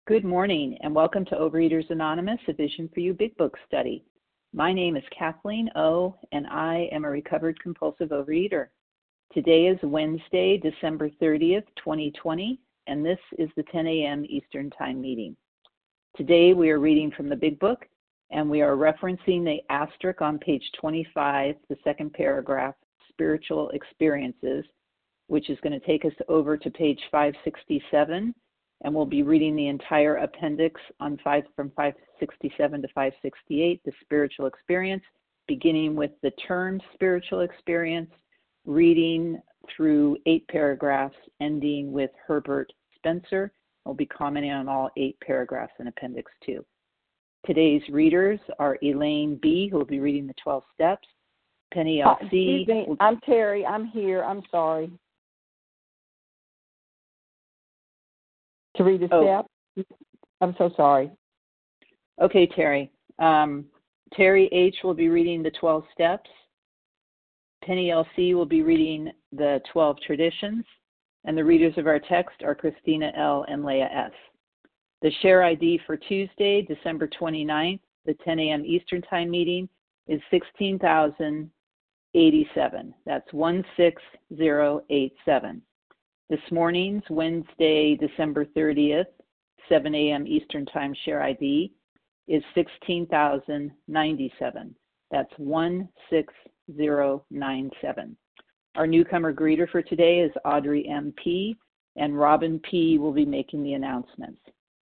Good morning and welcome to Overeaters Anonymous, a Vision for You Big Book study. My name is Kathleen O, and I am a recovered compulsive overeater. Today is Wednesday, December 30th, 2020, and this is the 10 a.m. Eastern Time meeting. Today we are reading from the Big Book, and we are referencing the asterisk on page 25, the second paragraph, Spiritual Experiences, which is going to take us over to page 567. And we'll be reading the entire appendix on from 567 to 568, the spiritual experience, beginning with the term spiritual experience, reading through 8 paragraphs, ending with Herbert Spencer. We'll be commenting on all 8 paragraphs in appendix 2. Today's readers are Elaine B., who will be reading the 12 steps, Penny L.C. Excuse me, I'm Terry. I'm here. I'm sorry. To read the step? I'm so sorry. Okay, Terry. Terry H. will be reading the 12 steps. Penny L.C. will be reading the 12 traditions. And the readers of our text are Christina L. and Leah S. The share ID for Tuesday, December 29th, the 10 a.m. Eastern Time meeting is 16,087. That's 16087. This morning's Wednesday, December 30th, 7 a.m. Eastern Time share ID is 16,097. That's 16097. Our newcomer greeter for today is Audrey M.P., and Robin P. will be making the announcements.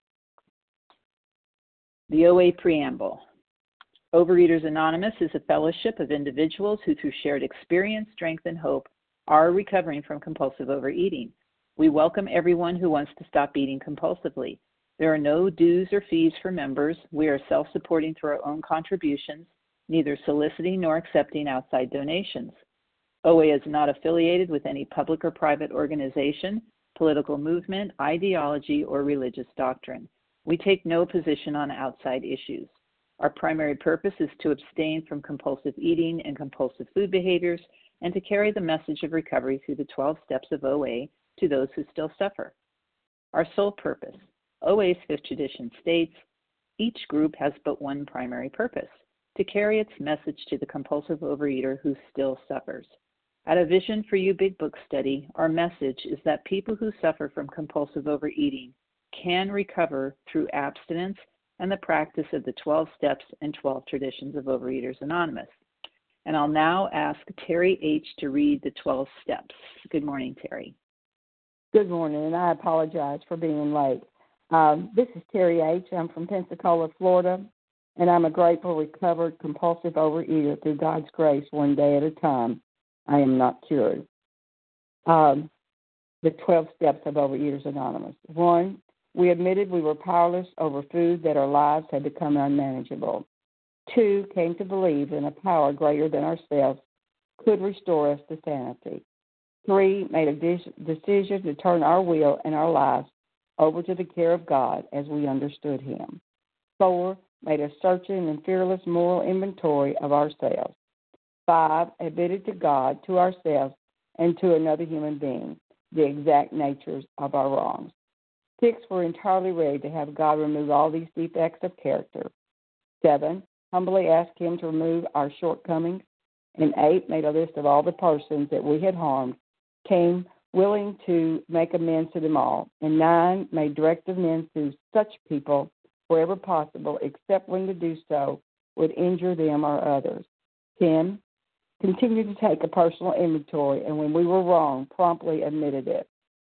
The OA Preamble. Overeaters Anonymous is a fellowship of individuals who, through shared experience, strength, and hope, are recovering from compulsive overeating. We welcome everyone who wants to stop eating compulsively. There are no dues or fees for members. We are self-supporting through our own contributions, neither soliciting nor accepting outside donations. OA is not affiliated with any public or private organization, political movement, ideology, or religious doctrine. We take no position on outside issues. Our primary purpose is to abstain from compulsive eating and compulsive food behaviors, and to carry the message of recovery through the 12 steps of OA to those who still suffer. Our sole purpose. OA's 5th tradition states, each group has but one primary purpose, to carry its message to the compulsive overeater who still suffers. At a Vision for You Big Book study, our message is that people who suffer from compulsive overeating can recover through abstinence and the practice of the 12 steps and 12 traditions of Overeaters Anonymous. And I'll now ask Terry H. to read the 12 steps. Good morning, Terry. Good morning, and I apologize for being late. This is Terry H. I'm from Pensacola, Florida, and I'm a grateful, recovered, compulsive overeater through God's grace, one day at a time. I am not cured. The 12 steps of Overeaters Anonymous. 1, we admitted we were powerless over food, that our lives had become unmanageable. 2, came to believe in a power greater than ourselves could restore us to sanity. 3, made a decision to turn our will and our lives over to the care of God as we understood Him. 4, made a searching and fearless moral inventory of ourselves. 5, admitted to God, to ourselves, and to another human being the exact natures of our wrongs. 6, we're entirely ready to have God remove all these defects of character. 7, humbly asked Him to remove our shortcomings. And 8, made a list of all the persons that we had harmed, came willing to make amends to them all. And 9, made direct amends to such people wherever possible, except when to do so would injure them or others. 10, continued to take a personal inventory, and when we were wrong, promptly admitted it.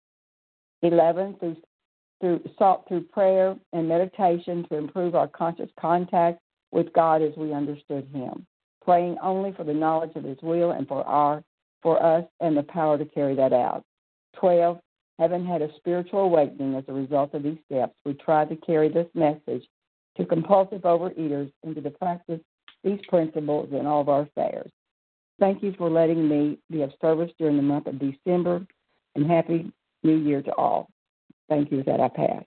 11, sought through prayer and meditation to improve our conscious contact with God as we understood Him, praying only for the knowledge of His will and for us and the power to carry that out. 12, having had a spiritual awakening as a result of these steps, we tried to carry this message to compulsive overeaters and to practice these principles in all of our affairs. Thank you for letting me be of service during the month of December, and Happy New Year to all. Thank you that I pass.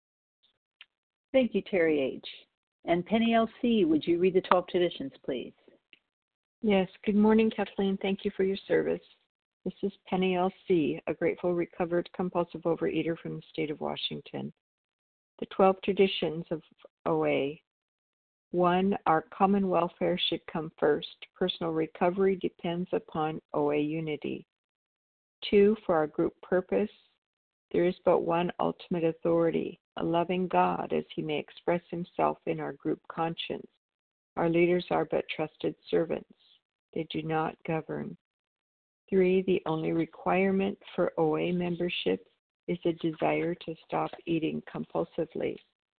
Thank you, Terry H. And Penny L.C., would you read the 12 traditions, please? Yes. Good morning, Kathleen. Thank you for your service. This is Penny L.C., a grateful, recovered, compulsive overeater from the state of Washington. The 12 traditions of OA. 1. Our common welfare should come first. Personal recovery depends upon OA unity. 2. For our group purpose, there is but one ultimate authority, a loving God as he may express himself in our group conscience. Our leaders are but trusted servants. They do not govern. 3. The only requirement for OA membership is a desire to stop eating compulsively.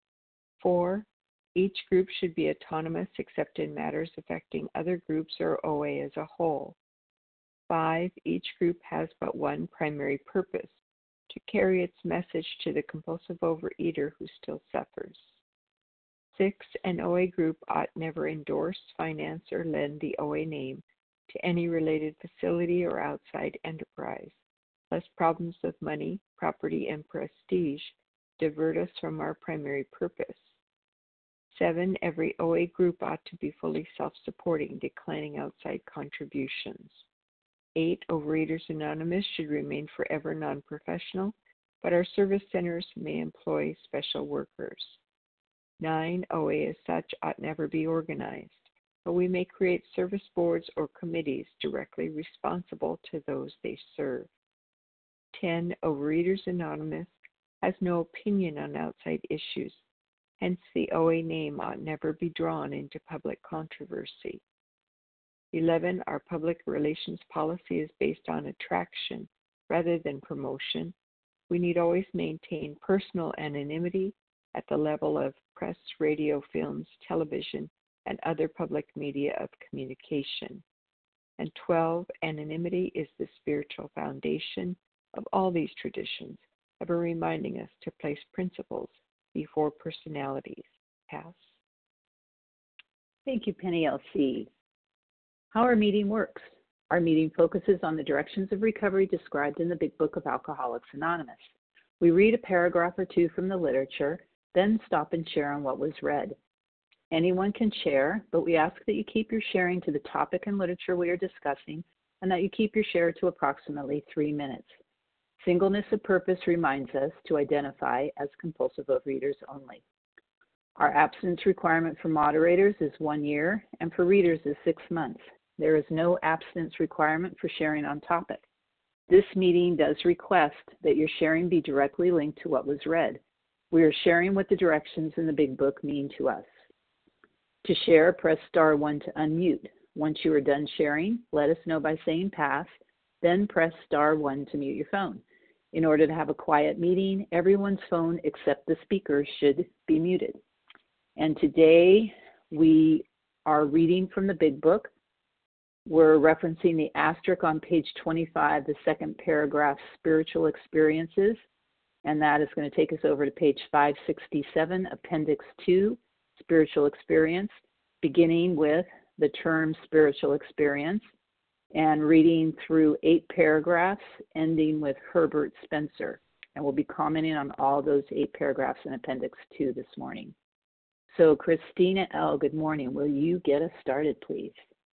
4. Each group should be autonomous except in matters affecting other groups or OA as a whole. 5. Each group has but one primary purpose, to carry its message to the compulsive overeater who still suffers. 6. An OA group ought never endorse, finance, or lend the OA name to any related facility or outside enterprise, lest problems of money, property, and prestige divert us from our primary purpose. 7. Every OA group ought to be fully self-supporting, declining outside contributions. 8. Overeaters Anonymous should remain forever non-professional, but our service centers may employ special workers. 9. OA as such ought never be organized, but we may create service boards or committees directly responsible to those they serve. 10. Overeaters Anonymous has no opinion on outside issues. Hence, the OA name ought never be drawn into public controversy. 11. Our public relations policy is based on attraction rather than promotion. We need always maintain personal anonymity at the level of press, radio, films, television, and other public media of communication. And 12. Anonymity is the spiritual foundation of all these traditions, ever reminding us to place principles before personalities. Pass. Thank you, Penny L.C. How our meeting works. Our meeting focuses on the directions of recovery described in the Big Book of Alcoholics Anonymous. We read a paragraph or two from the literature, then stop and share on what was read. Anyone can share, but we ask that you keep your sharing to the topic and literature we are discussing, and that you keep your share to approximately 3 minutes. Singleness of purpose reminds us to identify as compulsive overeaters only. Our abstinence requirement for moderators is 1 year, and for readers is 6 months. There is no abstinence requirement for sharing on topic. This meeting does request that your sharing be directly linked to what was read. We are sharing what the directions in the Big Book mean to us. To share, press star 1 to unmute. Once you are done sharing, let us know by saying pass, then press star 1 to mute your phone. In order to have a quiet meeting, everyone's phone except the speaker should be muted. And today we are reading from the Big Book. We're referencing the asterisk on page 25, the second paragraph, Spiritual Experiences, and that is going to take us over to page 567, Appendix 2, Spiritual Experience, beginning with the term spiritual experience and reading through 8 paragraphs, ending with Herbert Spencer. And we'll be commenting on all those 8 paragraphs in Appendix 2 this morning. So Christina L., good morning. Will you get us started, please?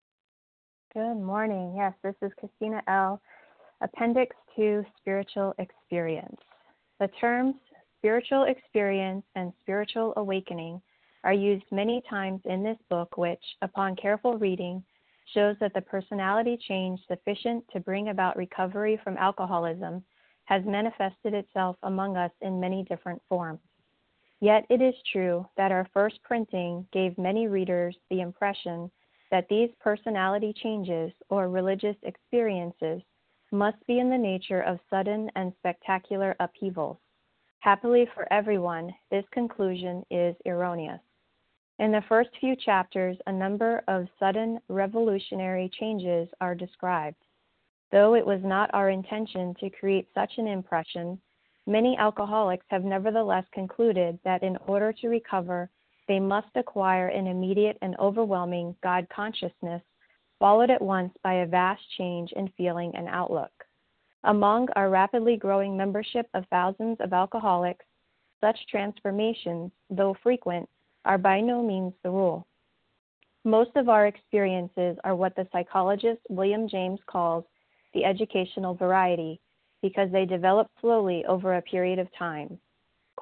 Good morning. Yes, this is Christina L., Appendix 2, Spiritual Experience. The terms spiritual experience and spiritual awakening are used many times in this book, which, upon careful reading, shows that the personality change sufficient to bring about recovery from alcoholism has manifested itself among us in many different forms. Yet it is true that our first printing gave many readers the impression that these personality changes or religious experiences must be in the nature of sudden and spectacular upheavals. Happily for everyone, this conclusion is erroneous. In the first few chapters, a number of sudden revolutionary changes are described. Though it was not our intention to create such an impression, many alcoholics have nevertheless concluded that in order to recover, they must acquire an immediate and overwhelming God consciousness, followed at once by a vast change in feeling and outlook. Among our rapidly growing membership of thousands of alcoholics, such transformations, though frequent, are by no means the rule. Most of our experiences are what the psychologist William James calls the educational variety, because they develop slowly over a period of time.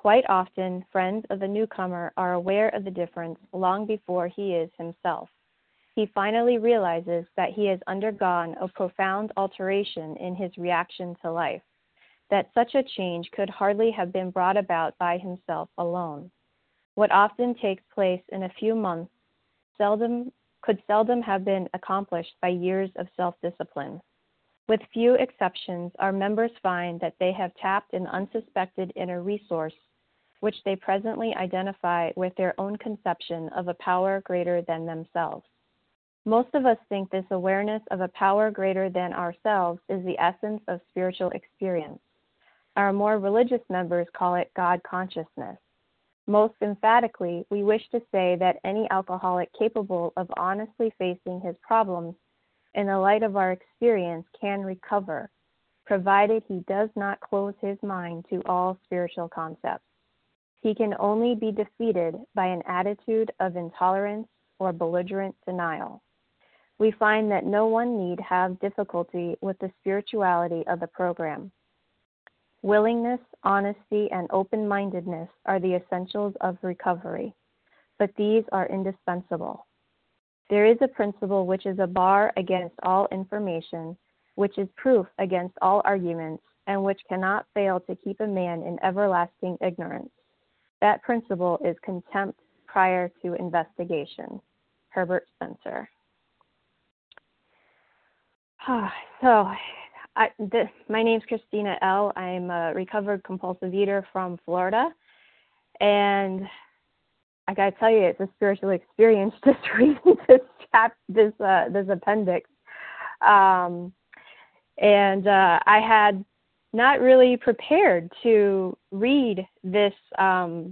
quite often friends of the newcomer are aware of the difference long before he is himself. He finally realizes that he has undergone a profound alteration in his reaction to life, that such a change could hardly have been brought about by himself alone. What often takes place in a few months could seldom have been accomplished by years of self-discipline. With few exceptions, our members find that they have tapped an unsuspected inner resource, which they presently identify with their own conception of a power greater than themselves. Most of us think this awareness of a power greater than ourselves is the essence of spiritual experience. Our more religious members call it God consciousness. Most emphatically, we wish to say that any alcoholic capable of honestly facing his problems in the light of our experience can recover, provided he does not close his mind to all spiritual concepts. He can only be defeated by an attitude of intolerance or belligerent denial. We find that no one need have difficulty with the spirituality of the program. Willingness, honesty, and open-mindedness are the essentials of recovery, but these are indispensable. There is a principle which is a bar against all information, which is proof against all arguments, and which cannot fail to keep a man in everlasting ignorance. That principle is contempt prior to investigation. Herbert Spencer. My name's Christina L. I'm a recovered compulsive eater from Florida, and I gotta tell you, it's a spiritual experience just reading this appendix. I had not really prepared to read this. I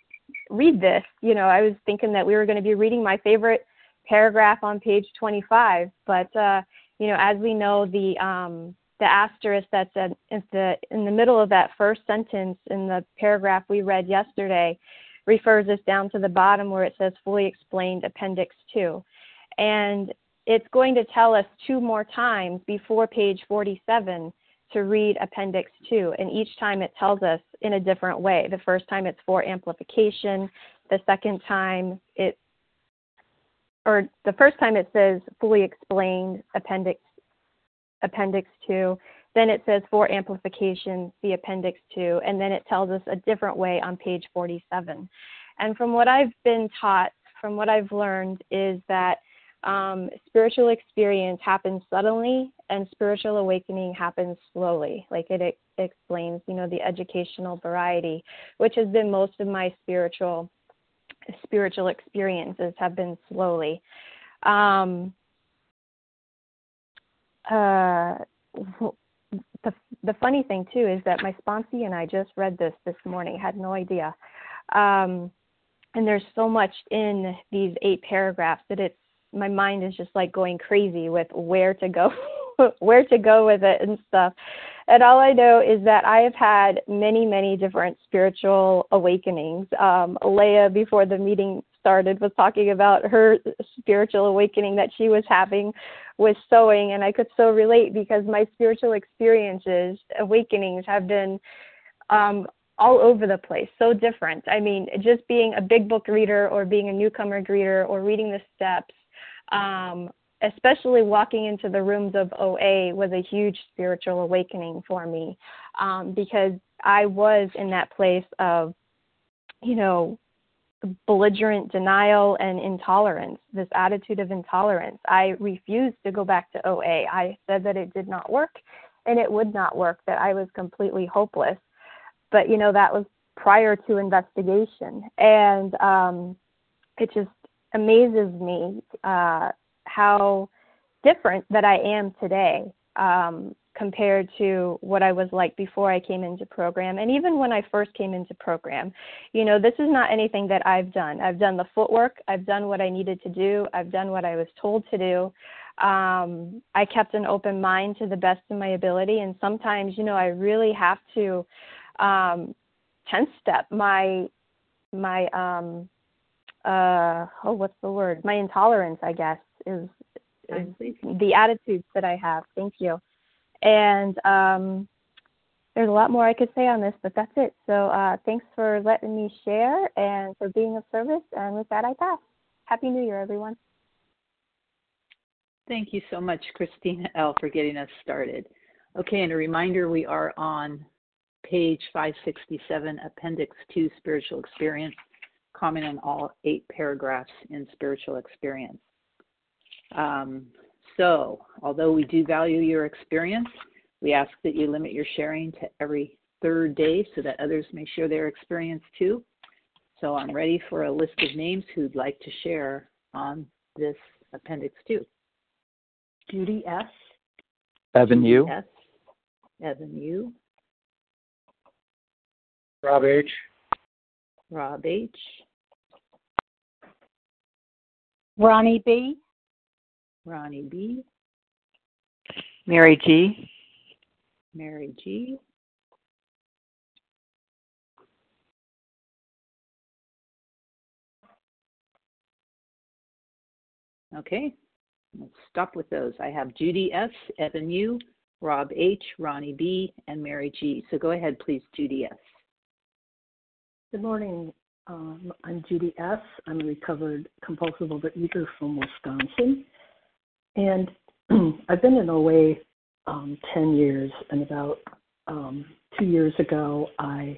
was thinking that we were going to be reading my favorite paragraph on page 25, but as we know, the asterisk that's in the middle of that first sentence in the paragraph we read yesterday refers us down to the bottom where it says fully explained Appendix 2. And it's going to tell us 2 more times before page 47 to read Appendix 2. And each time it tells us in a different way. The first time it's for amplification. The first time it says fully explained Appendix 2. Then it says for amplification, the Appendix 2, and then it tells us a different way on page 47. And from what I've been taught, from what I've learned, is that spiritual experience happens suddenly and spiritual awakening happens slowly. Like it explains, the educational variety, which has been most of my spiritual experiences have been slowly. The funny thing, too, is that my sponsee and I just read this morning, had no idea. And there's so much in these 8 paragraphs that my mind is just like going crazy with where to go with it and stuff. And all I know is that I have had many, many different spiritual awakenings. Leah, before the meeting started, was talking about her spiritual awakening that she was having with sewing, and I could so relate because my spiritual awakenings have been all over the place, so different. I mean, just being a big book reader or being a newcomer greeter or reading the steps, especially walking into the rooms of OA was a huge spiritual awakening for me, because I was in that place of, belligerent denial and intolerance, this attitude of intolerance. I refused to go back to OA. I said that it did not work and it would not work, that I was completely hopeless. But, that was prior to investigation. And it just amazes me how different that I am today compared to what I was like before I came into program. And even when I first came into program, this is not anything that I've done. I've done the footwork. I've done what I needed to do. I've done what I was told to do. I kept an open mind to the best of my ability. And sometimes, I really have to 10-step my intolerance, I guess, is the attitudes that I have. Thank you. And there's a lot more I could say on this, but that's it. So thanks for letting me share and for being of service. And with that, I pass. Happy New Year, everyone. Thank you so much, Christina L., for getting us started. Okay, and a reminder, we are on page 567, Appendix 2, Spiritual Experience. Comment on all 8 paragraphs in Spiritual Experience. So, although we do value your experience, we ask that you limit your sharing to every 3rd day so that others may share their experience too. So I'm ready for a list of names who'd like to share on this Appendix 2. Judy S. Evan U. S. Evan U. Rob H. Rob H. Ronnie B. Ronnie B. Mary G. Mary G. Okay, let's stop with those. I have Judy S., Evan U., Rob H., Ronnie B., and Mary G. So go ahead, please, Judy S. Good morning. I'm Judy S. I'm a recovered compulsive overeater from Wisconsin. And I've been in OA 10 years, and about 2 years ago, I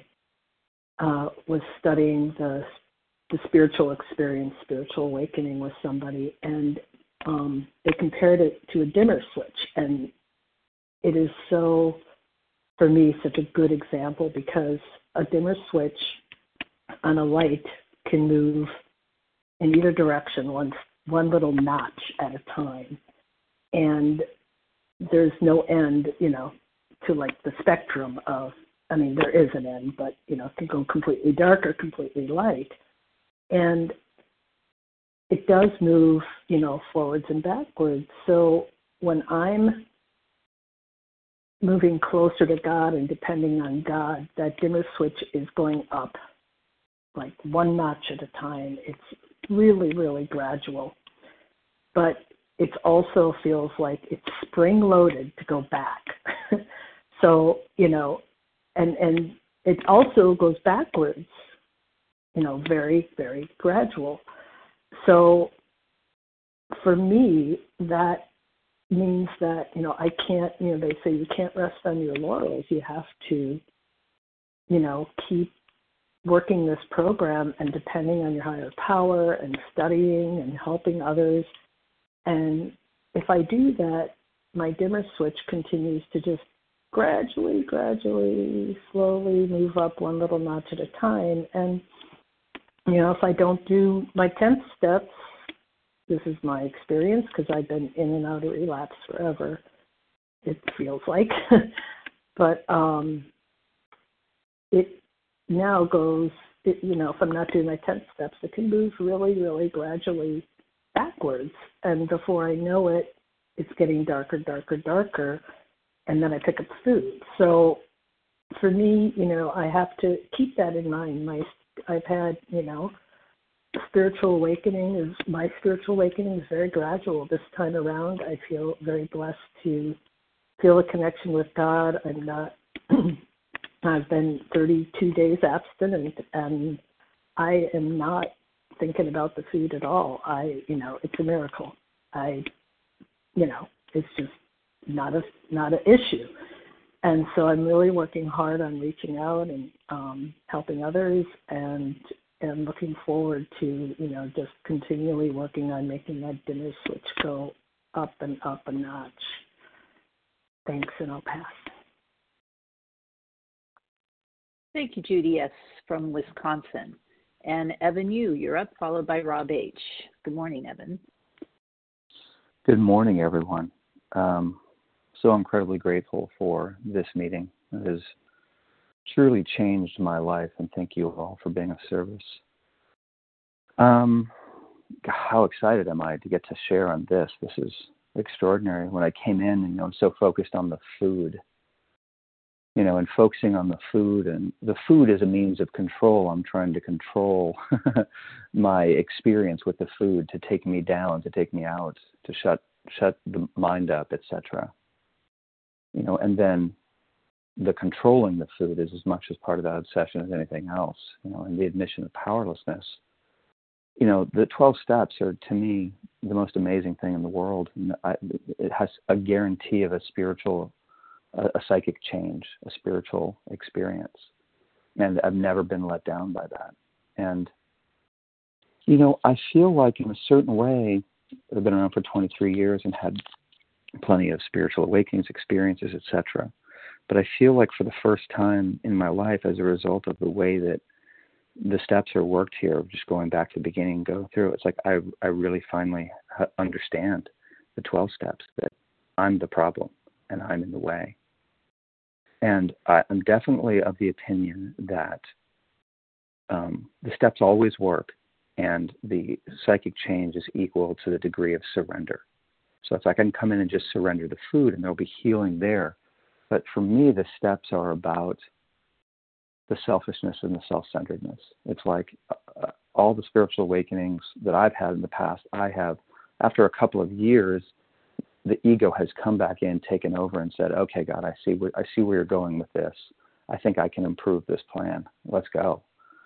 was studying the spiritual experience, spiritual awakening with somebody, and they compared it to a dimmer switch. And it is so, for me, such a good example because a dimmer switch on a light can move in either direction, one little notch at a time. And there's no end, to like the spectrum of, there is an end, but, it can go completely dark or completely light. And it does move, forwards and backwards. So when I'm moving closer to God and depending on God, that dimmer switch is going up like one notch at a time. It's really, really gradual. But it also feels like it's spring-loaded to go back. So, and it also goes backwards, very, very gradual. So for me, that means that, I can't, they say you can't rest on your laurels. You have to, keep working this program and depending on your higher power and studying and helping others. And if I do that, my dimmer switch continues to just gradually, slowly move up one little notch at a time. And, if I don't do my 10th steps, this is my experience because I've been in and out of relapse forever, it feels like. But it now goes, if I'm not doing my 10th steps, it can move really, really gradually backwards. And before I know it, it's getting darker, and then I pick up food. So for me, I have to keep that in mind. I've had, spiritual awakening my spiritual awakening is very gradual. This time around, I feel very blessed to feel a connection with God. I've been 32 days abstinent, and I am not thinking about the food at all. It's a miracle. It's just not an issue. And so I'm really working hard on reaching out and helping others and looking forward to, just continually working on making that dimmer switch go up and up a notch. Thanks, and I'll pass. Thank you, Judy S. from Wisconsin. And Evan U., you're up, followed by Rob H. Good morning, Evan. Good morning, everyone. So incredibly grateful for this meeting. It has truly changed my life, and thank you all for being of service. How excited am I to get to share on this? This is extraordinary. When I came in, I'm so focused on the food, and focusing on the food, and the food is a means of control. I'm trying to control my experience with the food to take me down, to take me out, to shut the mind up, etc. And then the controlling the food is as much as part of that obsession as anything else, and the admission of powerlessness. The 12 steps are, to me, the most amazing thing in the world. And it has a guarantee of a psychic change, a spiritual experience. And I've never been let down by that. And, I feel like in a certain way, I've been around for 23 years and had plenty of spiritual awakenings, experiences, etc. But I feel like for the first time in my life, as a result of the way that the steps are worked here, just going back to the beginning, go through, it's like I really finally understand the 12 steps, that I'm the problem and I'm in the way. And I'm definitely of the opinion that the steps always work, and the psychic change is equal to the degree of surrender. So it's like I can come in and just surrender the food and there'll be healing there. But for me, the steps are about the selfishness and the self-centeredness. It's like all the spiritual awakenings that I've had in the past, after a couple of years, the ego has come back in, taken over, and said, okay, God, I see where you're going with this. I think I can improve this plan. Let's go.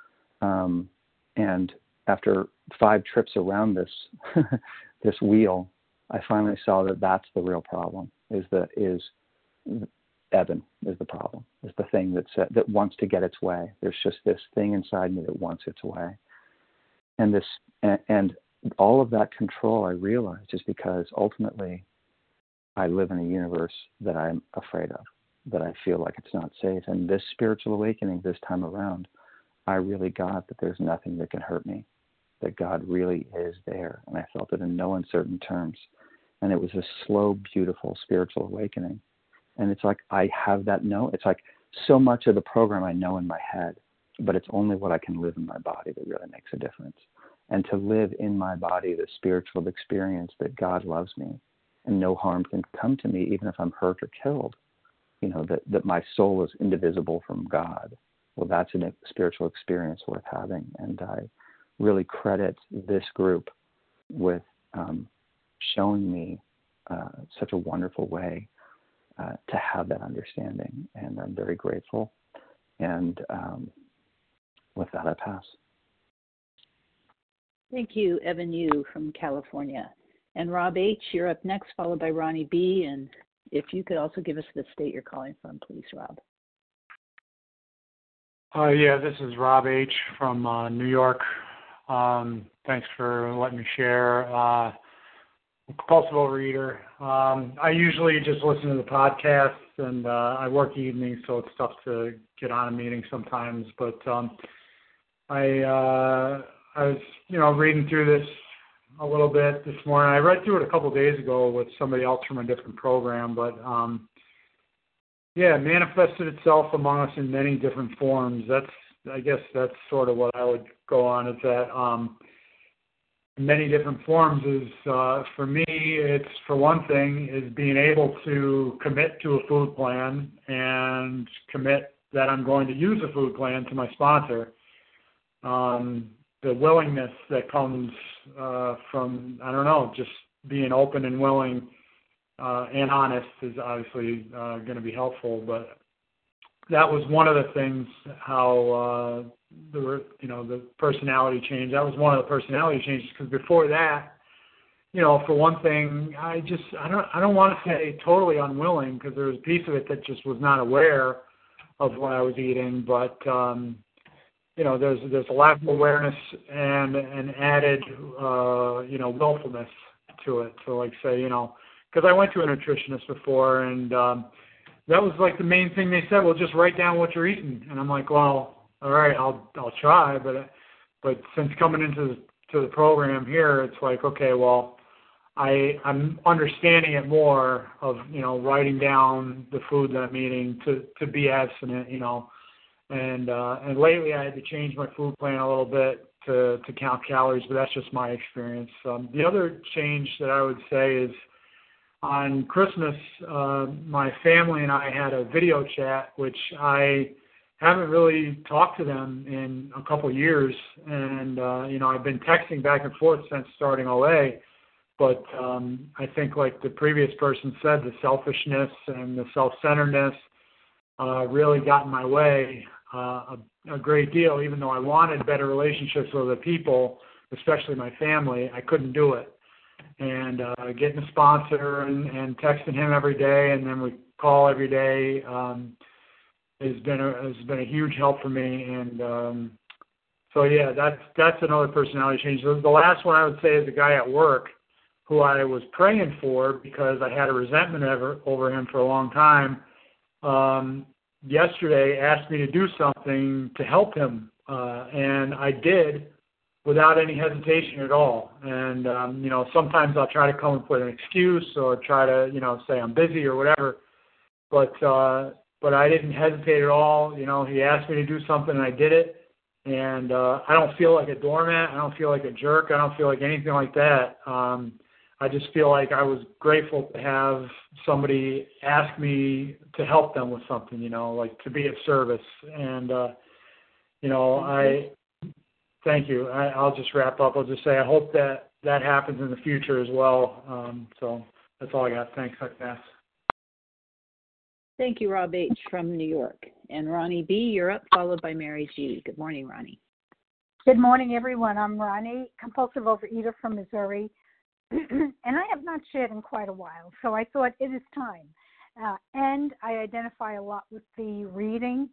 And after 5 trips around this this wheel, I finally saw that that's the real problem, is Evan is the problem, is the thing that wants to get its way. There's just this thing inside me that wants its way. And all of that control, I realized, is because ultimately I live in a universe that I'm afraid of, that I feel like it's not safe. And this spiritual awakening this time around, I really got that there's nothing that can hurt me, that God really is there. And I felt it in no uncertain terms. And it was a slow, beautiful spiritual awakening. And it's like I have that it's like so much of the program I know in my head, but it's only what I can live in my body that really makes a difference. And to live in my body the spiritual experience that God loves me and no harm can come to me, even if I'm hurt or killed, that my soul is indivisible from God. Well, that's a spiritual experience worth having. And I really credit this group with showing me such a wonderful way to have that understanding. And I'm very grateful. And with that, I pass. Thank you, Evan Yu from California. And Rob H., you're up next, followed by Ronnie B. And if you could also give us the state you're calling from, please, Rob. This is Rob H. from New York. Thanks for letting me share. Compulsive overeater. I usually just listen to the podcast, and I work evenings, so it's tough to get on a meeting sometimes. But I was, reading through this a little bit this morning. I read through it a couple of days ago with somebody else from a different program, but it manifested itself among us in many different forms. I guess that's sort of what I would go on, is that many different forms is, for me, it's, for one thing, is being able to commit to a food plan and commit that I'm going to use a food plan to my sponsor. The willingness that comes from, just being open and willing and honest is obviously going to be helpful. But that was one of the things, how the personality change. That was one of the personality changes, because before that, for one thing, I don't want to say totally unwilling, because there was a piece of it that just was not aware of what I was eating, but there's a lack of awareness and an added willfulness to it. So like say, because I went to a nutritionist before, and that was like the main thing they said. Well, just write down what you're eating, and I'm like, well, all right, I'll try, but since coming into the program here, it's like, okay, well, I'm understanding it more of writing down the food that I'm eating to be abstinent, and lately I had to change my food plan a little bit to count calories, but that's just my experience. The other change that I would say is, on Christmas, my family and I had a video chat, which I haven't really talked to them in a couple of years, and I've been texting back and forth since starting OA, but I think, like the previous person said, the selfishness and the self-centeredness really got in my way a great deal. Even though I wanted better relationships with other people, especially my family, I couldn't do it. And getting a sponsor and texting him every day, and then we call every day, has been a huge help for me. And so yeah, that's another personality change. The last one I would say is a guy at work who I was praying for because I had a resentment over him for a long time. Yesterday asked me to do something to help him, and I did without any hesitation at all. And, sometimes I'll try to come up with an excuse or try to, say I'm busy or whatever, but I didn't hesitate at all. He asked me to do something and I did it. And I don't feel like a doormat. I don't feel like a jerk. I don't feel like anything like that. I just feel like I was grateful to have somebody ask me to help them with something, like to be of service. And, thank you. I'll just wrap up. I'll just say I hope that happens in the future as well. So that's all I got. Thanks, Agnes. Thank you, Rob H. from New York. And Ronnie B., you're up, followed by Mary G. Good morning, Ronnie. Good morning, everyone. I'm Ronnie, compulsive overeater from Missouri. And I have not shared in quite a while, so I thought it is time. And I identify a lot with the reading.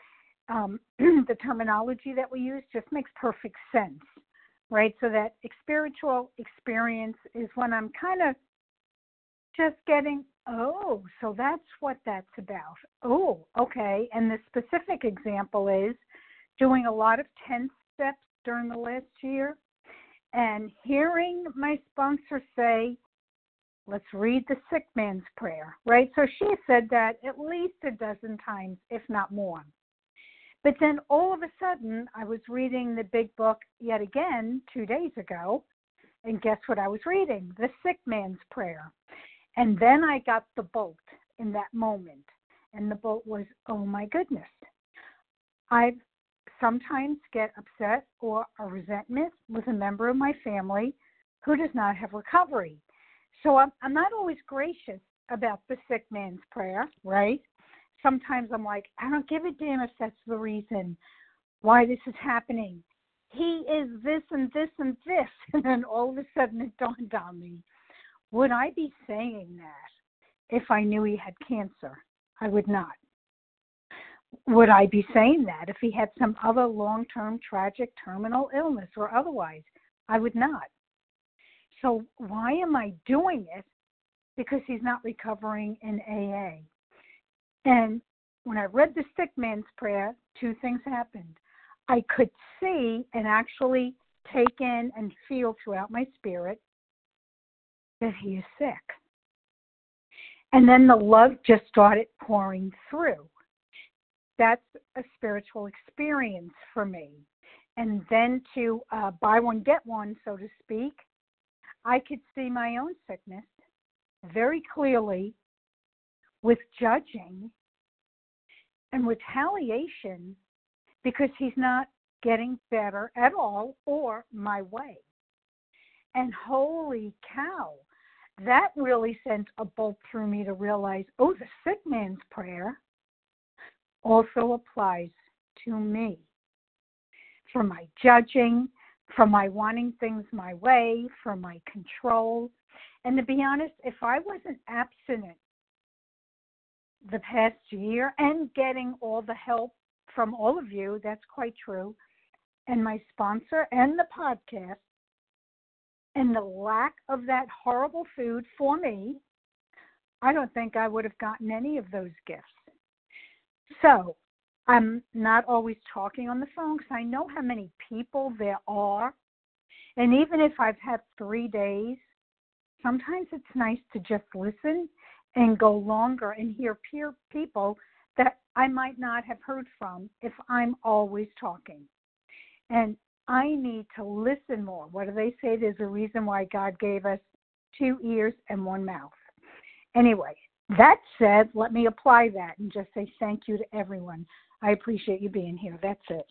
The terminology that we use just makes perfect sense, right? So that spiritual experience is when I'm kind of just getting, oh, so that's what that's about. Oh, okay. And the specific example is doing a lot of 10 steps during the last year and hearing my sponsor say, let's read the sick man's prayer, right? So she said that at least a dozen times, if not more. But then all of a sudden, I was reading the big book yet again 2 days ago, and guess what I was reading? The sick man's prayer. And then I got the bolt in that moment, and the bolt was, oh my goodness. I sometimes get upset or a resentment with a member of my family who does not have recovery. So I'm not always gracious about the sick man's prayer, right? Sometimes I'm like, I don't give a damn if that's the reason why this is happening. He is this and this and this. And then all of a sudden it dawned on me. Would I be saying that if I knew he had cancer? I would not. Would I be saying that if he had some other long-term tragic terminal illness or otherwise? I would not. So why am I doing it? Because he's not recovering in AA. And when I read the sick man's prayer, 2 things happened. I could see and actually take in and feel throughout my spirit that he is sick. And then the love just started pouring through. That's a spiritual experience for me. And then to buy one, get one, so to speak, I could see my own sickness very clearly with judging and retaliation because he's not getting better at all or my way. And holy cow, that really sent a bolt through me to realize, oh, the sick man's prayer also applies to me. For my judging, for my wanting things my way, for my control. And to be honest, if I wasn't abstinent the past year and getting all the help from all of you, that's quite true, and my sponsor and the podcast, and the lack of that horrible food for me, I don't think I would have gotten any of those gifts. So I'm not always talking on the phone because I know how many people there are. And even if I've had 3 days, sometimes it's nice to just listen and go longer and hear people that I might not have heard from if I'm always talking. And I need to listen more. What do they say? There's a reason why God gave us 2 ears and 1 mouth. Anyway, that said, let me apply that and just say thank you to everyone. I appreciate you being here. That's it.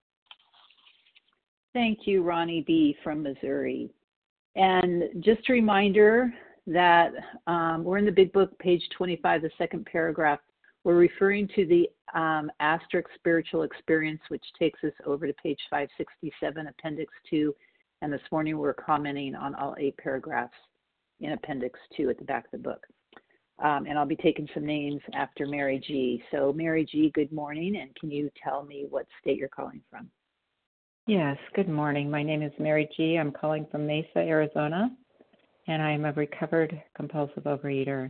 Thank you, Ronnie B. from Missouri. And just a reminder that we're in the Big Book, page 25, the second paragraph. We're referring to the asterisk spiritual experience, which takes us over to page 567, Appendix 2. And this morning we're commenting on all 8 paragraphs in Appendix 2 at the back of the book. And I'll be taking some names after Mary G. So Mary G., good morning, and can you tell me what state you're calling from? Yes, good morning. My name is Mary G. I'm calling from Mesa, Arizona, and I'm a recovered compulsive overeater.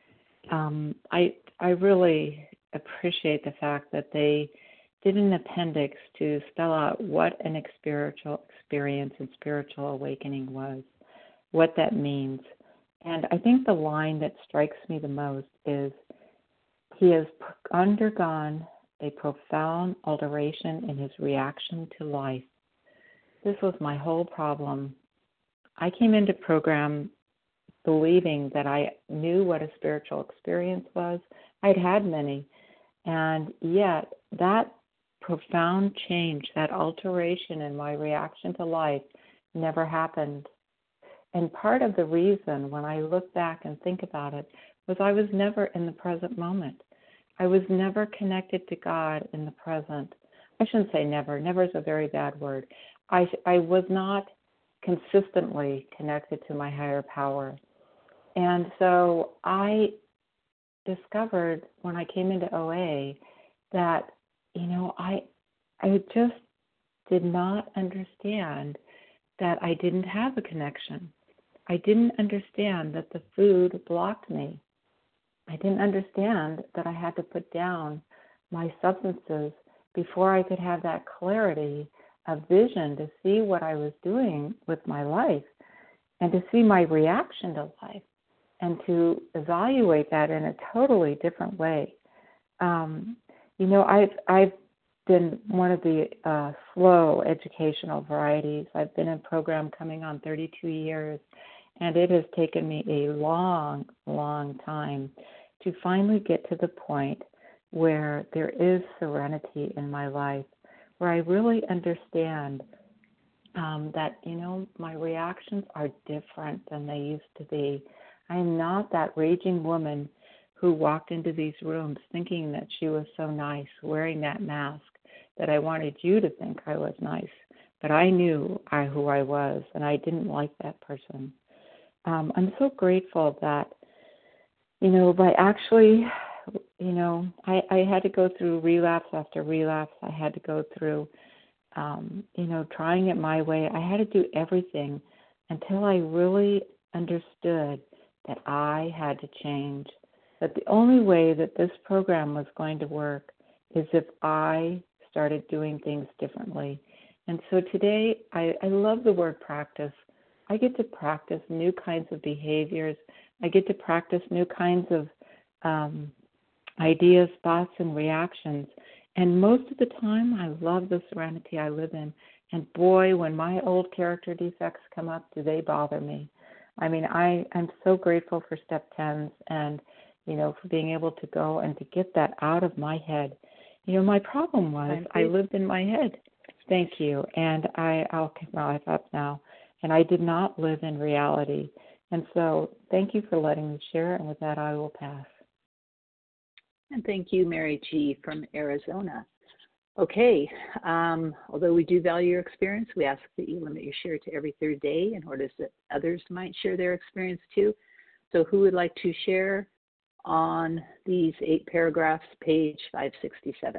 I really appreciate the fact that they did an appendix to spell out what an spiritual experience and spiritual awakening was, what that means. And I think the line that strikes me the most is he has undergone a profound alteration in his reaction to life. This was my whole problem. I came into program believing that I knew what a spiritual experience was. I'd had many, and yet that profound change, that alteration in my reaction to life never happened. And part of the reason, when I look back and think about it, was I was never in the present moment. I was never connected to God in the present. I shouldn't say never. Never is a very bad word. I was not consistently connected to my higher power. And so I discovered when I came into OA that, I just did not understand that I didn't have a connection. I didn't understand that the food blocked me. I didn't understand that I had to put down my substances before I could have that clarity of vision to see what I was doing with my life and to see my reaction to life and to evaluate that in a totally different way. I've been one of the slow educational varieties. I've been in program coming on 32 years, and it has taken me a long, long time to finally get to the point where there is serenity in my life, where I really understand that, my reactions are different than they used to be. I am not that raging woman who walked into these rooms thinking that she was so nice, wearing that mask, that I wanted you to think I was nice. But I knew who I was, and I didn't like that person. I'm so grateful that, by actually, I had to go through relapse after relapse. I had to go through, trying it my way. I had to do everything until I really understood that I had to change, that the only way that this program was going to work is if I started doing things differently. And so today, I love the word practice. I get to practice new kinds of behaviors. I get to practice new kinds of ideas, thoughts, and reactions. And most of the time, I love the serenity I live in. And boy, when my old character defects come up, do they bother me. I mean, I'm so grateful for Step 10s and, for being able to go and to get that out of my head. My problem was I lived in my head. Thank you. And I'll keep my life up now. And I did not live in reality. And so thank you for letting me share. And with that, I will pass. And thank you, Mary G. from Arizona. Okay, although we do value your experience, we ask that you limit your share to every third day in order that others might share their experience too. So who would like to share on these 8 paragraphs, page 567?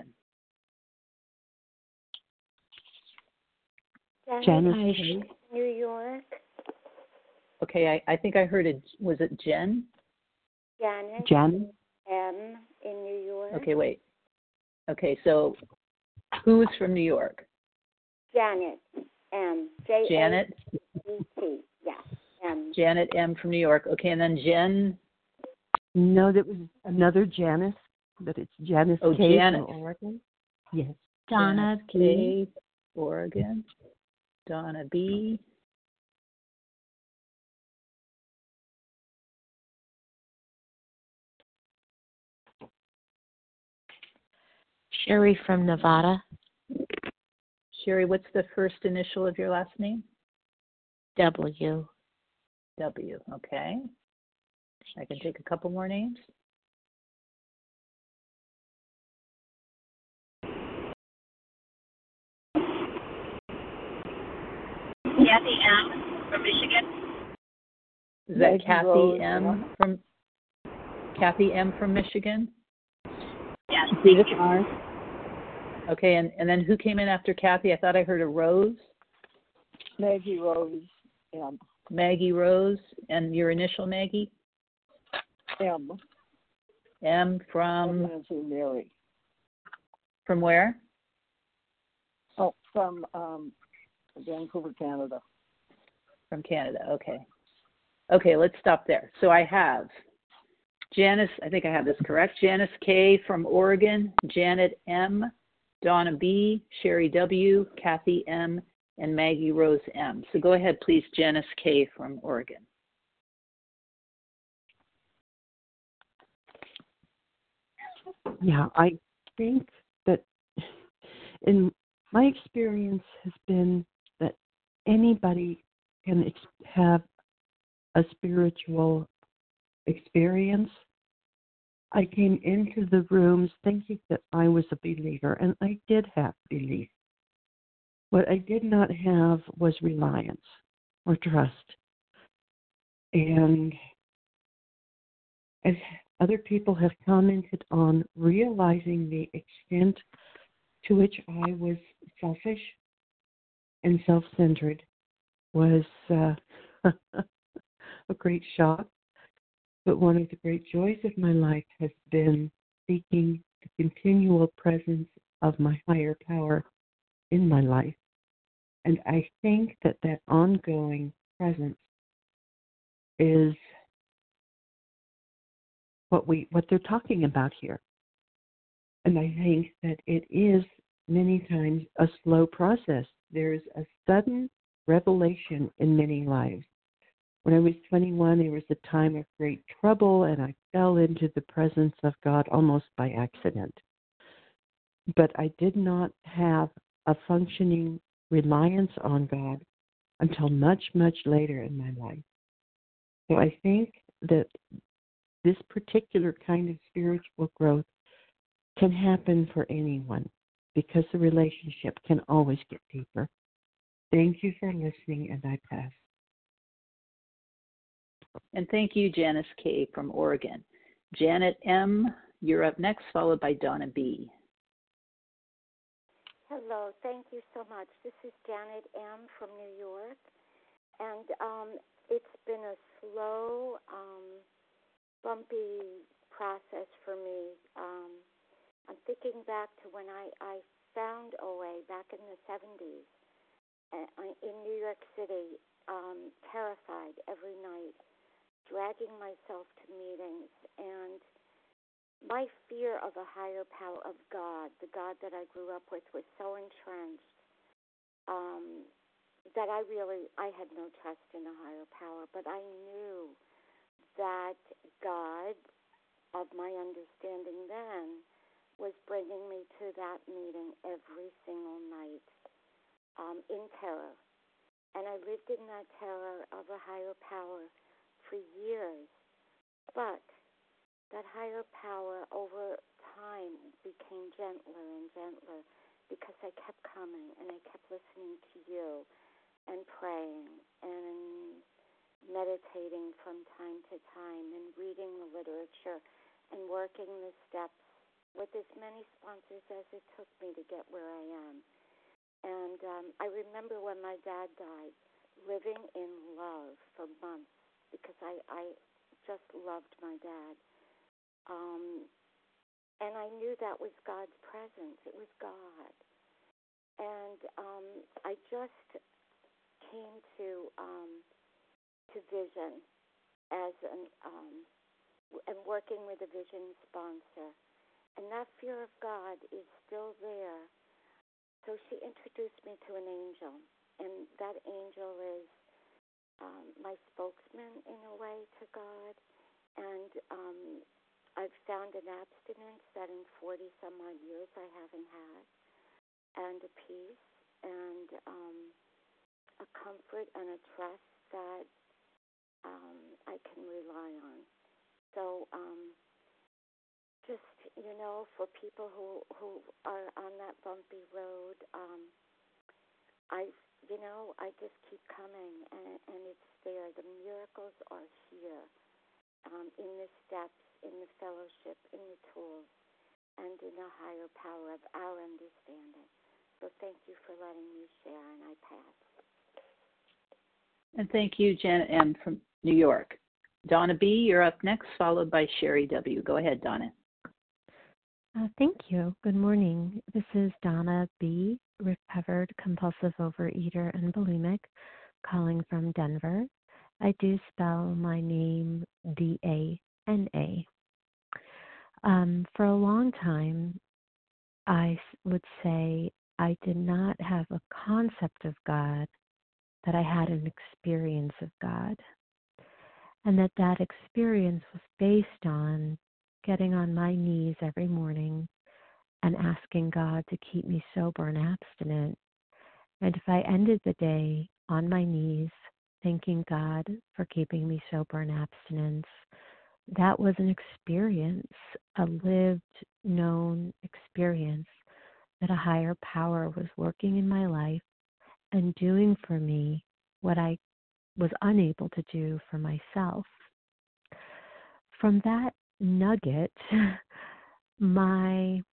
Janet, New York. Okay, I think I heard was it Jen? Janet. M in New York. Okay, wait. Okay, so who is from New York? Janet M. J-A-N-E-T. Janet? Yes. M. Janet M from New York. Okay, and then Jen? No, that was another Janice, but it's Janice K. Janet. from Oregon. Yes. Donna K. Oregon. Donna B. Sherry from Nevada. Sherry, what's the first initial of your last name? W. W, okay. I can take a couple more names. Kathy M. from Michigan. Is that Kathy M. from Michigan? Yes. Judith R. Okay, and then who came in after Kathy? I thought I heard a Rose. Maggie Rose M. Maggie Rose, and your initial, Maggie? M. M from? Mary. From where? Oh, from Vancouver, Canada. From Canada, okay. Okay, let's stop there. So I have Janice, I think I have this correct, Janice K. from Oregon, Janet M., Donna B., Sherry W., Kathy M., and Maggie Rose M. So go ahead, please, Janice K. from Oregon. Yeah, I think that in my experience has been that anybody can have a spiritual experience. I came into the rooms thinking that I was a believer, and I did have belief. What I did not have was reliance or trust. And as other people have commented on, realizing the extent to which I was selfish and self-centered was a great shock. But one of the great joys of my life has been seeking the continual presence of my higher power in my life. And I think that that ongoing presence is what they're talking about here. And I think that it is many times a slow process. There's a sudden revelation in many lives. When I was 21, there was a time of great trouble, and I fell into the presence of God almost by accident. But I did not have a functioning reliance on God until much, much later in my life. So I think that this particular kind of spiritual growth can happen for anyone because the relationship can always get deeper. Thank you for listening, and I pass. And thank you, Janice K. from Oregon. Janet M., you're up next, followed by Donna B. Hello, thank you so much. This is Janet M. from New York, and it's been a slow, bumpy process for me. I'm thinking back to when I found OA back in the 70s in New York City, terrified every night, dragging myself to meetings, and my fear of a higher power, of God, the God that I grew up with, was so entrenched that I had no trust in a higher power, but I knew that God, of my understanding then, was bringing me to that meeting every single night in terror. And I lived in that terror of a higher power for years. But that higher power over time became gentler and gentler because I kept coming and I kept listening to you and praying and meditating from time to time and reading the literature and working the steps with as many sponsors as it took me to get where I am. And I remember when my dad died, living in love for months because I just loved my dad. And I knew that was God's presence. It was God. And I just came to Vision as and working with a Vision sponsor. And that fear of God is still there. So she introduced me to an angel. And that angel is my spokesman in a way to God. And I've found an abstinence that in 40-some-odd years I haven't had, and a peace, and a comfort and a trust that I can rely on. So just, for people who are on that bumpy road, I've I just keep coming, and it's there. The miracles are here, in the steps, in the fellowship, in the tools, and in the higher power of our understanding. So thank you for letting me share, and I pass. And thank you, Janet M. from New York. Donna B., you're up next, followed by Sherry W. Go ahead, Donna. Thank you. Good morning. This is Donna B., recovered compulsive overeater and bulimic, calling from Denver. I do spell my name D-A-N-A. For a long time, I would say I did not have a concept of God, that I had an experience of God, and that experience was based on getting on my knees every morning and asking God to keep me sober and abstinent. And if I ended the day on my knees, thanking God for keeping me sober and abstinence, that was an experience, a lived, known experience that a higher power was working in my life and doing for me what I was unable to do for myself. From that nugget, my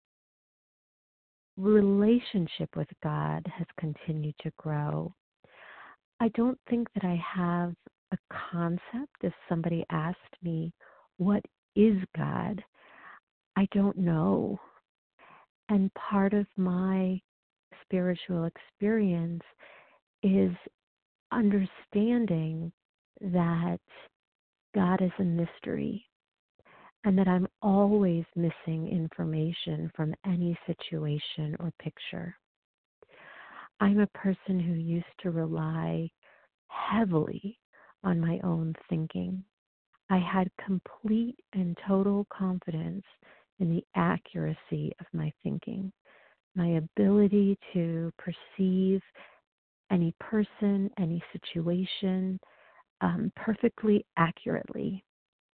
relationship with God has continued to grow. I don't think that I have a concept. If somebody asked me, what is God? I don't know. And part of my spiritual experience is understanding that God is a mystery, and that I'm always missing information from any situation or picture. I'm a person who used to rely heavily on my own thinking. I had complete and total confidence in the accuracy of my thinking, my ability to perceive any person, any situation, perfectly accurately.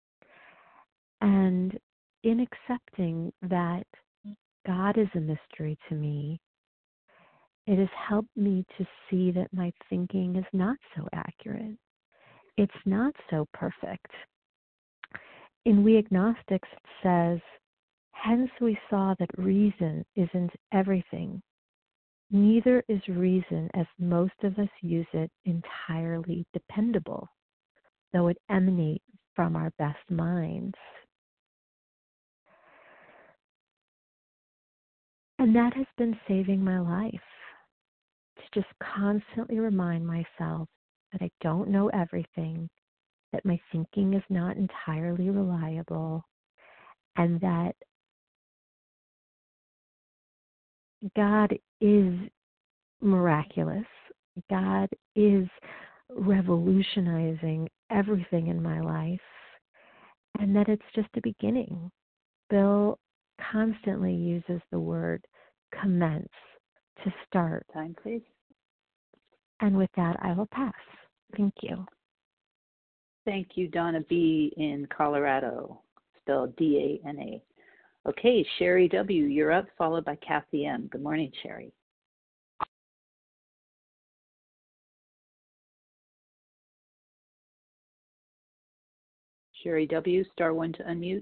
And in accepting that God is a mystery to me, it has helped me to see that my thinking is not so accurate. It's not so perfect. In We Agnostics, it says, hence we saw that reason isn't everything. Neither is reason, as most of us use it, entirely dependable, though it emanates from our best minds. And that has been saving my life, to just constantly remind myself that I don't know everything, that my thinking is not entirely reliable, and that God is miraculous. God is revolutionizing everything in my life, and that it's just a beginning. Bill constantly uses the word commence, to start. Time, please. And with that, I will pass. Thank you. Thank you, Donna B. in Colorado, spelled D-A-N-A. Okay, Sherry W., you're up, followed by Kathy M. Good morning, Sherry. Sherry W., star one to unmute.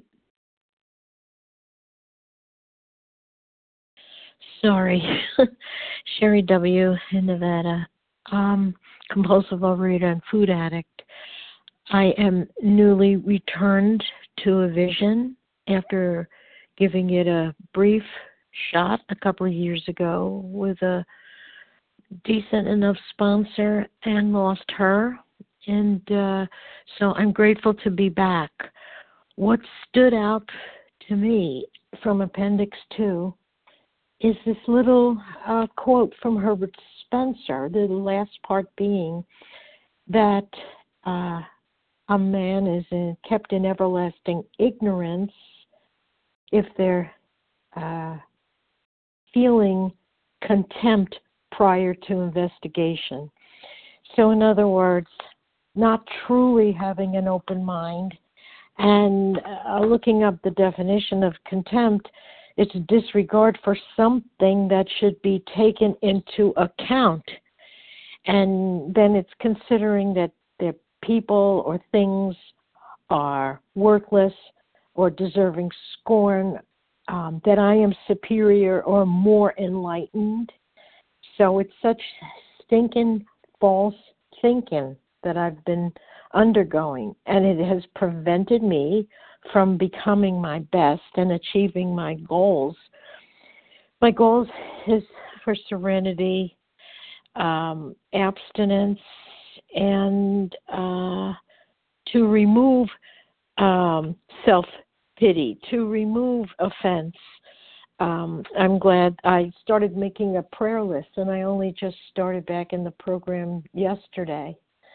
Sorry. Sherry W. in Nevada. Compulsive overeater and food addict. I am newly returned to a vision after giving it a brief shot a couple of years ago with a decent enough sponsor and lost her. And so I'm grateful to be back. What stood out to me from Appendix 2 is this little quote from Herbert Spencer, the last part being that a man is kept in everlasting ignorance if they're feeling contempt prior to investigation. So in other words, not truly having an open mind. And looking up the definition of contempt, it's a disregard for something that should be taken into account. And then it's considering that their people or things are worthless or deserving scorn, that I am superior or more enlightened. So it's such stinking false thinking that I've been undergoing, and it has prevented me from becoming my best and achieving my goals. My goals is for serenity, abstinence, and to remove self-pity, to remove offense. I'm glad I started making a prayer list, and I only just started back in the program yesterday.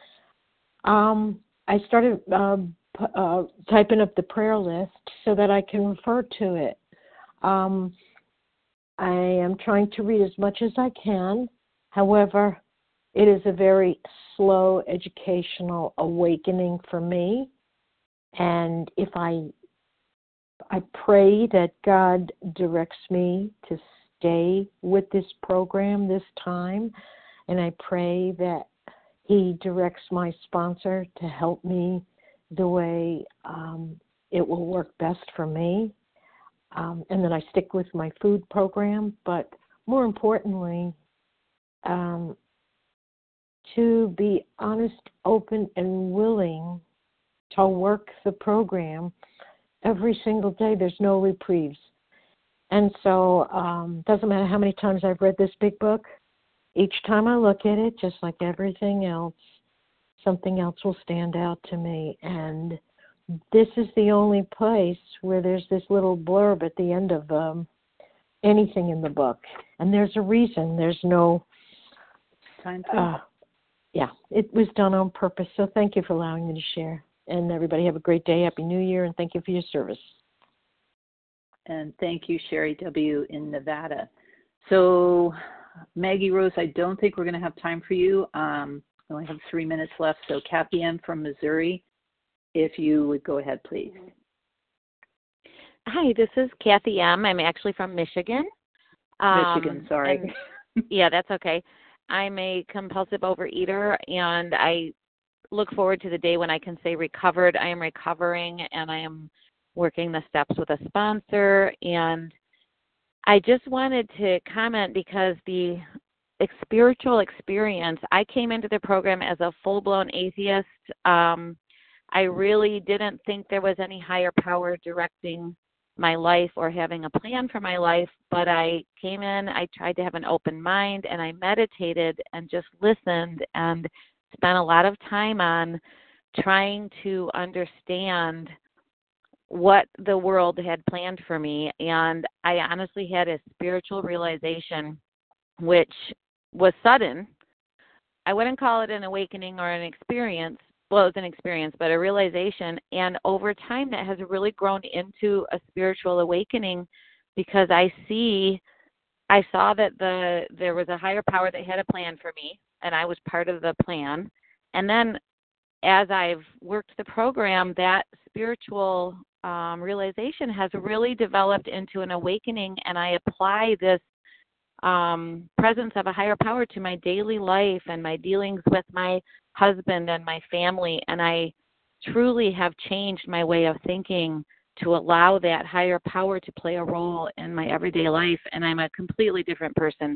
I started typing up the prayer list so that I can refer to it. I am trying to read as much as I can. However, it is a very slow educational awakening for me. And if I pray that God directs me to stay with this program this time, and I pray that He directs my sponsor to help me the way it will work best for me. And then I stick with my food program, but more importantly, to be honest, open, and willing to work the program every single day. There's no reprieves. And so doesn't matter how many times I've read this big book, each time I look at it, just like everything else, something else will stand out to me. And this is the only place where there's this little blurb at the end of anything in the book. And there's a reason. There's no time. Yeah, it was done on purpose. So thank you for allowing me to share. And everybody have a great day. Happy New Year, and thank you for your service. And thank you, Sherry W. in Nevada. So, Maggie Rose, I don't think we're going to have time for you. We only have 3 minutes left. So, Kathy M. from Missouri, if you would go ahead, please. Hi, this is Kathy M. I'm actually from Michigan. Michigan, sorry. Yeah, that's okay. I'm a compulsive overeater, and I look forward to the day when I can say recovered. I am recovering, and I am working the steps with a sponsor. And I just wanted to comment because the spiritual experience, I came into the program as a full-blown atheist. I really didn't think there was any higher power directing my life or having a plan for my life, but I came in, I tried to have an open mind, and I meditated and just listened and spent a lot of time on trying to understand what the world had planned for me. And I honestly had a spiritual realization, which was sudden. I wouldn't call it an awakening or an experience. Well, it was an experience, but a realization. And over time, that has really grown into a spiritual awakening because I saw that there was a higher power that had a plan for me, and I was part of the plan. And then as I've worked the program, that spiritual realization has really developed into an awakening, and I apply this presence of a higher power to my daily life and my dealings with my husband and my family, and I truly have changed my way of thinking to allow that higher power to play a role in my everyday life, and I'm a completely different person.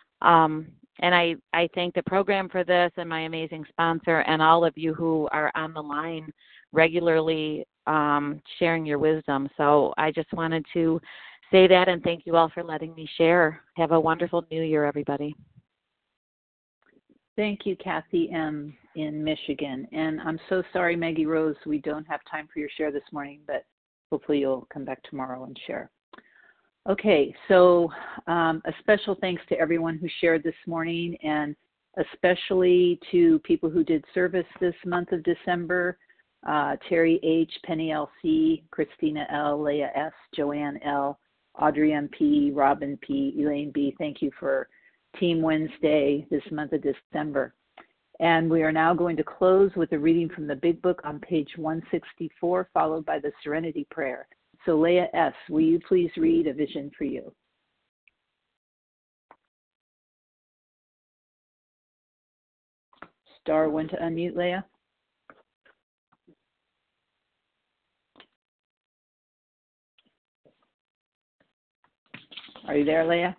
And I thank the program for this and my amazing sponsor and all of you who are on the line regularly sharing your wisdom. So I just wanted to say that, and thank you all for letting me share. Have a wonderful New Year, everybody. Thank you, Kathy M. in Michigan. And I'm so sorry, Maggie Rose, we don't have time for your share this morning, but hopefully you'll come back tomorrow and share. Okay, so a special thanks to everyone who shared this morning, and especially to people who did service this month of December, Terry H., Penny L.C., Christina L., Leah S., Joanne L., Audrey M.P., Robin P., Elaine B. Thank you for Team Wednesday this month of December. And we are now going to close with a reading from the Big Book on page 164, followed by the Serenity Prayer. So Leah S., will you please read A Vision for You? star one to unmute, Leah. Are you there, Leah?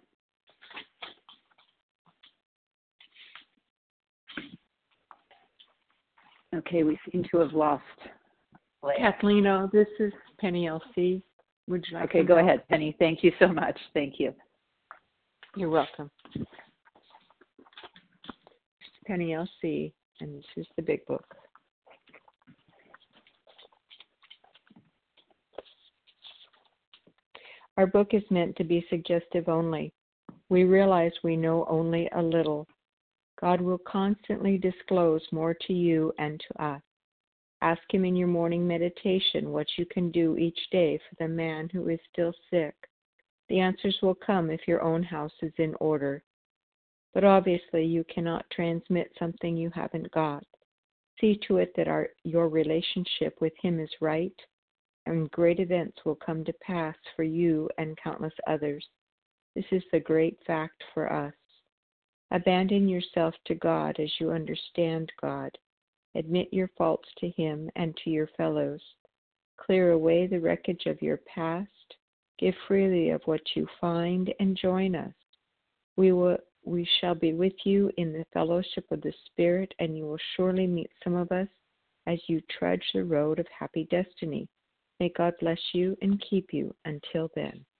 Okay, we seem to have lost Leah. Kathleen, this is Penny LC. Would you like Okay, go ahead, Penny. Thank you so much. Thank you. You're welcome. Penny LC, and this is the Big Book. Our book is meant to be suggestive only. We realize we know only a little. God will constantly disclose more to you and to us. Ask Him in your morning meditation what you can do each day for the man who is still sick. The answers will come if your own house is in order. But obviously you cannot transmit something you haven't got. See to it that your relationship with Him is right, and great events will come to pass for you and countless others. This is the great fact for us. Abandon yourself to God as you understand God. Admit your faults to Him and to your fellows. Clear away the wreckage of your past. Give freely of what you find and join us. We shall be with you in the fellowship of the Spirit, and you will surely meet some of us as you trudge the road of happy destiny. May God bless you and keep you until then.